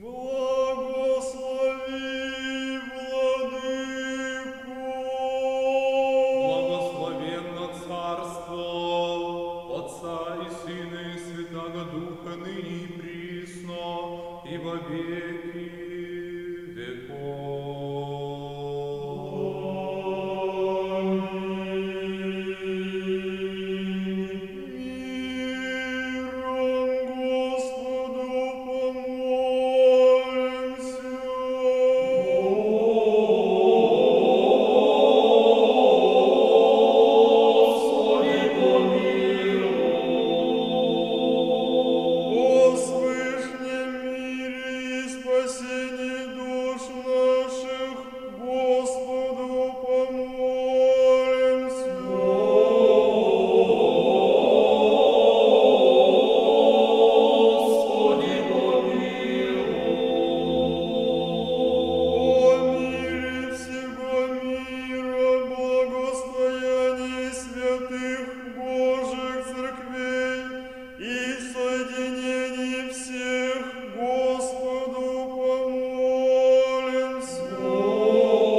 Благослови, Владыко! Благословенно Царство Отца и Сына и Святаго Духа, ныне и присно, и во веки веков. Миром Господу помолимся. О свышнем мире и спасении душ наших Господу помолимся. О мире всего мира, благостоянии святых Божьих церквей и соединении всех Господу помолимся.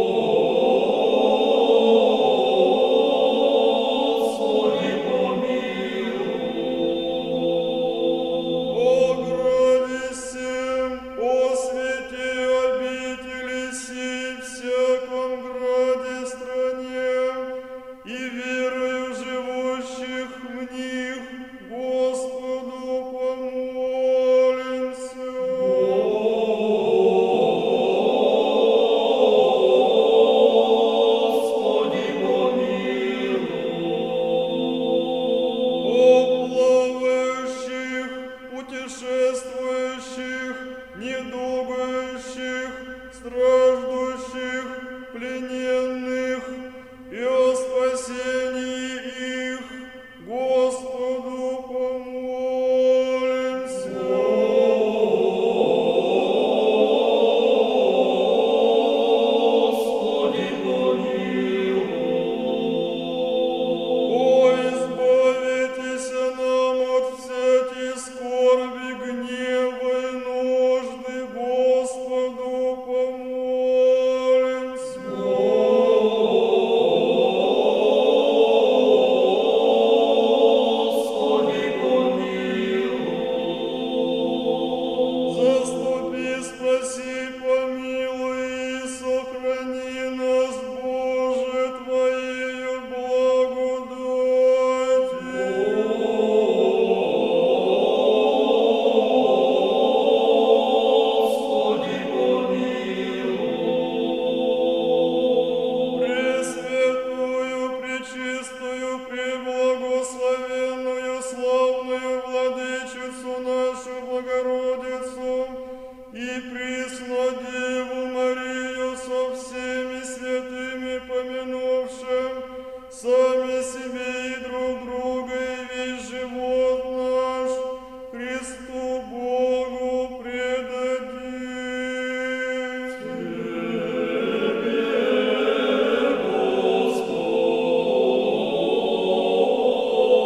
О граде сем, о свете обители сей, всяком граде стране, и верою живущих в них Господу о плавающих, путешествующих, недугающих, страждущих, плененных, и о спасении их Господу О, избавитесь нам от всякой скорби, гнева и нужды, Господу Заступи, спаси, помилуй и сохрани нас, Боже, Твоею Пресвятую, пречистую, преблагословенную, славную Владычицу нашу Богородицу и присно Деву Марию со всеми святыми помянувшим, сами себе и друг друга и весь живот наш Христу Богу предадим.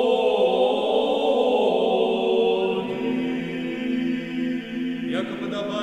Яко подобает